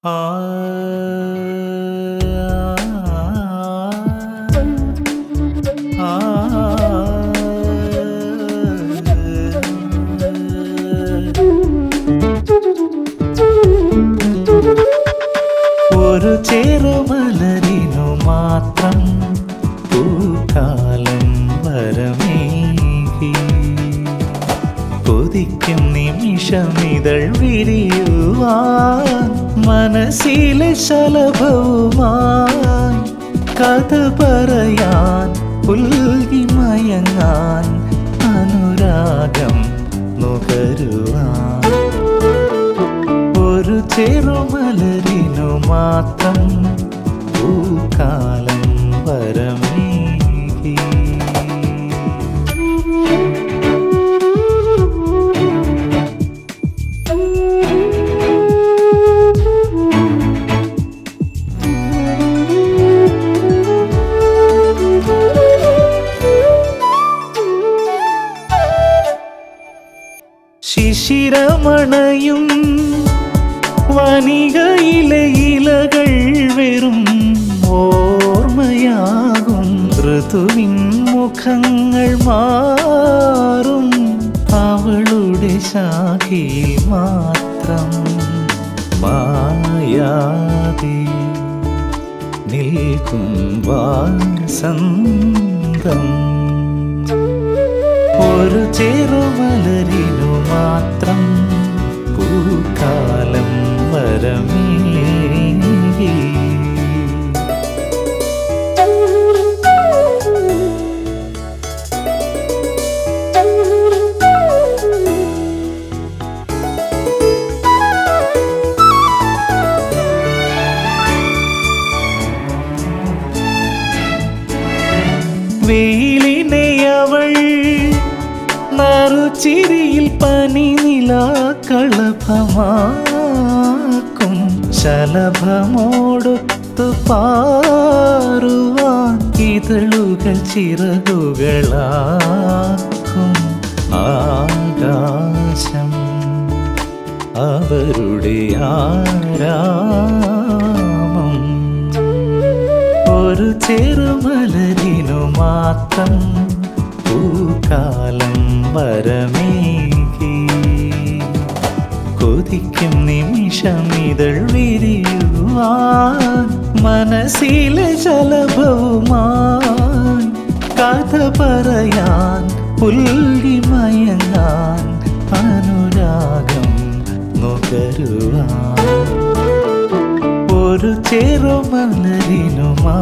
ഒരു ചെറുമലരിനു മാത്രം പൂക്കാലം വരമേകി കൊതിക്കും നിമിഷമിതൾ വിരിയുവാൻ മനസ്സിലെ ശലഭവുമായി കഥ പറയാൻ പുൽകി മയങ്ങാൻ അനുരാഗം നുകരുവാൻ ഒരു ചെറുമലരിനു മാത്രം പൂക്കാലം വരമേകി ശിശിരമണയും വനികയിലെ ഇലകൾ വെറും ഓർമ്മയാകും ഋതുവിൻ മുഖങ്ങൾ മാറും അവളുടെ ശാഖയിൽ മാത്രം മായാതെ നിൽക്കും വാസന്തം ഒരു ചെറുമലരിനു മാത്രം പൂക്കാലം വരമേകി വെയിലിനെ അവൾ നറുചിരിയിൽ പനിനിലാക്കളഭമാക്കും ശലഭമോടൊത്തു പാറുവാൻ ഇതളുകൾ ചിറകുകളാക്കും ആകാശം അവരുടെ ആരാമം ഒരു ചെറുമലരിനു മാത്രം പൂക്കാലം വരമേകി കൊതിക്കും നിമിഷമിതൾ വിരിയുവാൻ മനസ്സിലെ ശലഭവുമായി കഥ പറയാൻ പുൽകി മയങ്ങാൻ അനുരാഗം നുകരുവാൻ ഒരു ചെറുമലരിനു